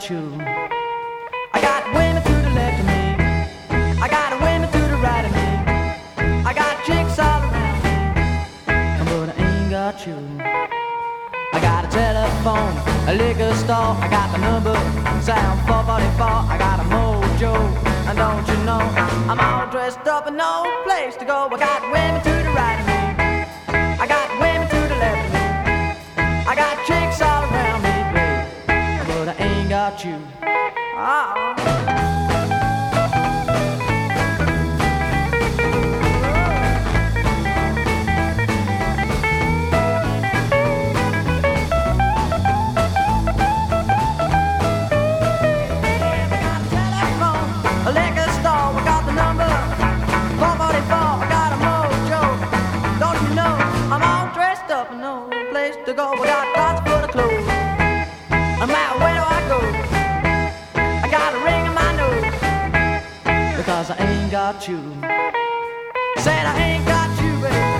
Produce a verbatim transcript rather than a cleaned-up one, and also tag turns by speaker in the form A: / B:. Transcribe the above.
A: got you. I got women to the left of me, I got women to the right of me, I got chicks all around me, but I ain't got you. I got a telephone, a liquor store, I got the number, sound four forty-four, I got a mojo, and don't you know, I'm all dressed up and no place to go. I got women to the right of me, I got women to the left of me, I got chicks all around me, babe, but I ain't got you. Oh. To go, I got lots full of clothes. No matter where do I go, I got a ring in my nose, because I ain't got you. Said I ain't got you, baby.